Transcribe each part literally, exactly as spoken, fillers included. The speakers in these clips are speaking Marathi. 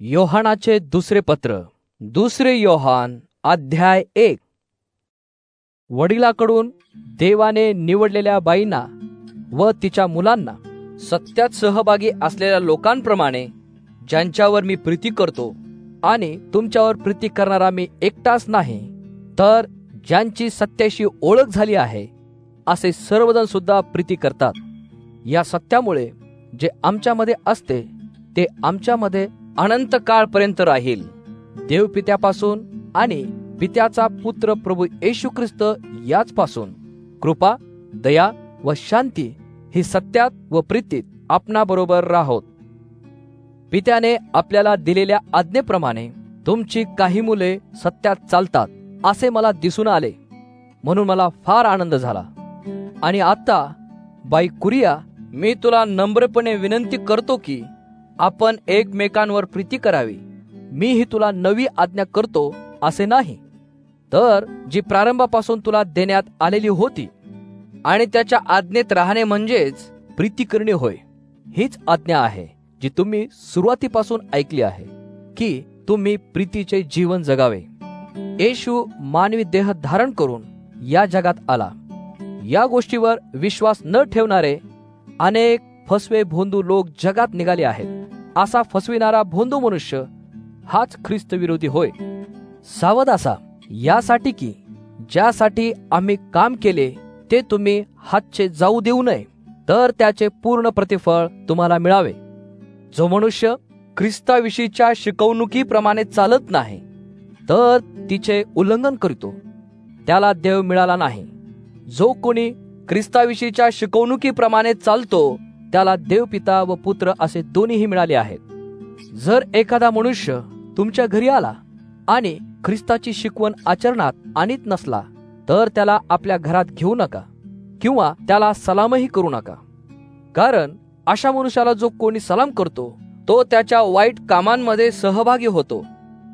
योहानाचे दुसरे पत्र, दुसरे योहान अध्याय एक. वडिलाकडून देवाने निवडलेल्या बाईंना व तिच्या मुलांना सत्यात सहभागी असलेल्या लोकांप्रमाणे, ज्यांच्यावर मी प्रीती करतो आणि तुमच्यावर प्रीती करणारा मी एकटाच नाही, तर ज्यांची सत्याशी ओळख झाली आहे असे सर्वजण सुद्धा प्रीती करतात. या सत्यामुळे जे आमच्यामध्ये असते ते आमच्यामध्ये अनंत काळपर्यंत राहील. देव पित्यापासून आणि पित्याचा पुत्र प्रभू येशू ख्रिस्त याचपासून कृपा, दया व शांती ही सत्यात व प्रीतीत आपणाबरोबर राहोत. पित्याने आपल्याला दिलेल्या आज्ञेप्रमाणे तुमची काही मुले सत्यात चालतात असे मला दिसून आले, म्हणून मला फार आनंद झाला. आणि आता बाई कुरिया, मी तुला नम्रपणे विनंती करतो की आपण एकमेकांवर प्रीती करावी. मीही तुला नवी आज्ञा करतो असे नाही, तर जी प्रारंभापासून तुला देण्यात आलेली होती आणि त्याच्या आज्ञेत राहणे म्हणजेच प्रीती करणे होय. हीच आज्ञा आहे जी तुम्ही सुरुवातीपासून ऐकली आहे, की तुम्ही प्रीतीचे जीवन जगावे. येशू मानवी देह धारण करून या जगात आला. या गोष्टीवर विश्वास न ठेवणारे अनेक फसवे भोंदू लोक जगात निघाले आहेत. असा फसविणारा भोंदू मनुष्य हाच ख्रिस्त विरोधी होय. सावध असा, यासाठी की ज्यासाठी आम्ही काम केले ते तुम्ही हातचे जाऊ देऊ नये, तर त्याचे पूर्ण प्रतिफळ तुम्हाला मिळावे. जो मनुष्य ख्रिस्ताविषयीच्या शिकवणुकीप्रमाणे चालत नाही, तर तिचे उल्लंघन करतो, त्याला देव मिळाला नाही. जो कोणी ख्रिस्ताविषयीच्या शिकवणुकीप्रमाणे चालतो, त्याला देव पिता व पुत्र असे दोन्हीही मिळाले आहेत. जर एखादा मनुष्य तुमच्या घरी आला आणि ख्रिस्ताची शिकवण आचरणात आणीत नसला, तर त्याला आपल्या घरात घेऊ नका किंवा त्याला सलामही करू नका. कारण अशा मनुष्याला जो कोणी सलाम करतो, तो त्याच्या वाईट कामांमध्ये सहभागी होतो.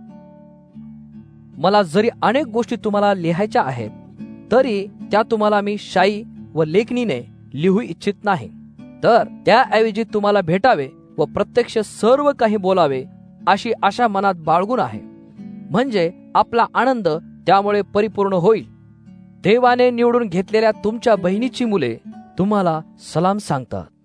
मला जरी अनेक गोष्टी तुम्हाला लिहायच्या आहेत, तरी त्या तुम्हाला मी शाई व लेखणीने लिहू इच्छित नाही, तर त्याऐवजी तुम्हाला भेटावे व प्रत्यक्ष सर्व काही बोलावे अशी आशा मनात बाळगून आहे. म्हणजे आपला आनंद त्यामुळे परिपूर्ण होईल. देवाने निवडून घेतलेल्या तुमच्या बहिणीची मुले तुम्हाला सलाम सांगतात.